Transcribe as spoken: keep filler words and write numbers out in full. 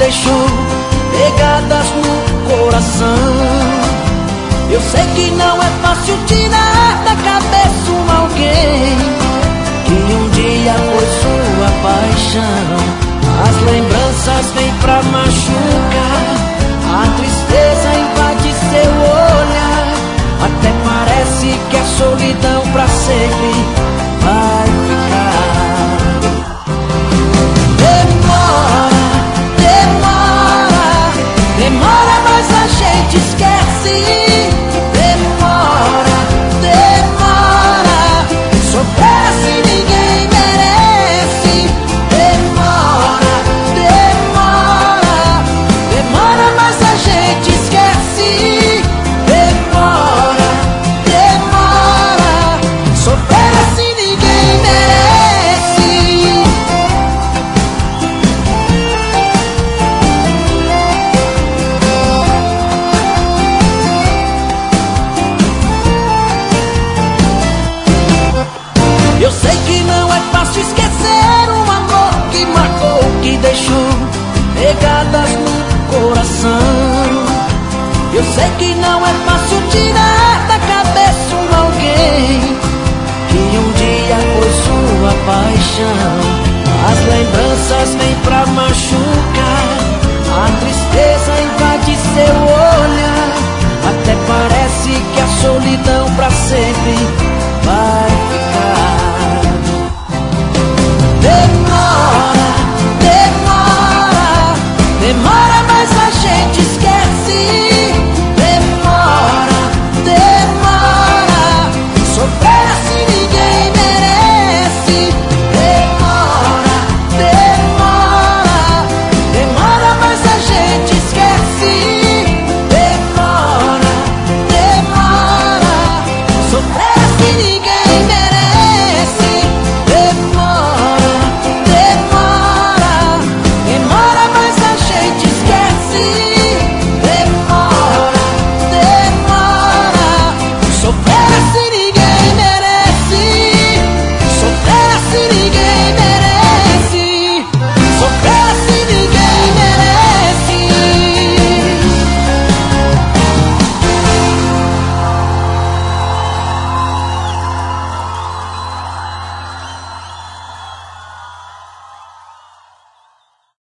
deixou pegadas no coração. Eu sei que não é fácil tirar da cabeça um alguém que um dia foi sua paixão. As lembranças vêm pra machucar, a tristeza invade seu olhar, até parece que a solidão pra sempre vai ficar. Demora, demora, demora, mas a gente esquece. Demora, demora, sofrer assim ninguém merece. Demora, demora, demora, mas a gente esquece. Demora, demora, sofrer assim ninguém merece. Eu sei que não é fácil esquecer um amor que marcou, que deixou pegadas no coração. Eu sei que não é fácil tirar da cabeça um alguém que um dia foi sua paixão. As lembranças